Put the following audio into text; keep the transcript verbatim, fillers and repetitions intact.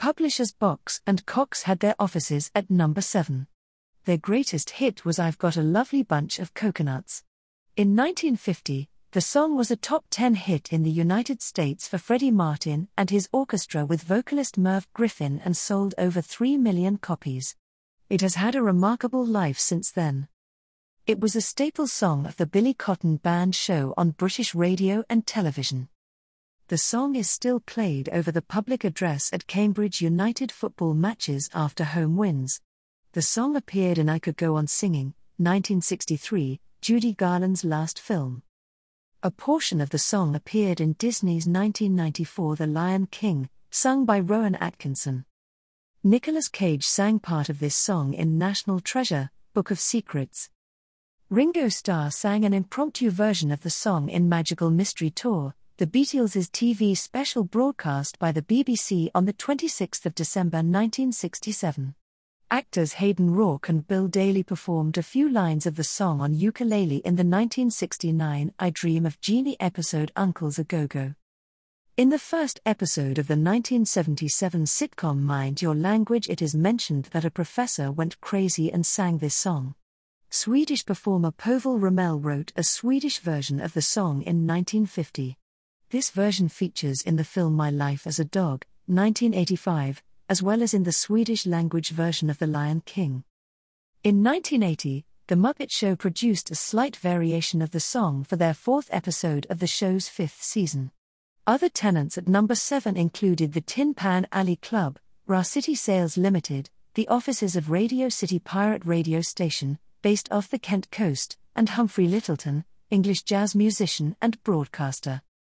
publishers Box and Cox had their offices at number seven. Their greatest hit was I've Got a Lovely Bunch of Coconuts. In nineteen fifty, the song was a top ten hit in the United States for Freddie Martin and his orchestra with vocalist Merv Griffin and sold over three million copies. It has had a remarkable life since then. It was a staple song of the Billy Cotton Band show on British radio and television. The song is still played over the public address at Cambridge United football matches after home wins. The song appeared in I Could Go On Singing, nineteen sixty-three, Judy Garland's last film. A portion of the song appeared in Disney's nineteen ninety-four The Lion King, sung by Rowan Atkinson. Nicolas Cage sang part of this song in National Treasure, Book of Secrets. Ringo Starr sang an impromptu version of the song in Magical Mystery Tour, the Beatles' T V special broadcast by the B B C on the twenty-sixth of December nineteen sixty-seven. Actors Hayden Rourke and Bill Daly performed a few lines of the song on ukulele in the nineteen sixty-nine I Dream of Jeannie episode Uncle's a Go-Go. In the first episode of the nineteen seventy-seven sitcom Mind Your Language, it is mentioned that a professor went crazy and sang this song. Swedish performer Povel Ramel wrote a Swedish version of the song in nineteen fifty. This version features in the film My Life as a Dog, nineteen eighty-five, as well as in the Swedish-language version of The Lion King. In nineteen eighty, The Muppet Show produced a slight variation of the song for their fourth episode of the show's fifth season. Other tenants at number seven included the Tin Pan Alley Club, Ra City Sales Limited, the offices of Radio City Pirate Radio Station, based off the Kent coast, and Humphrey Lyttelton, English jazz musician and broadcaster.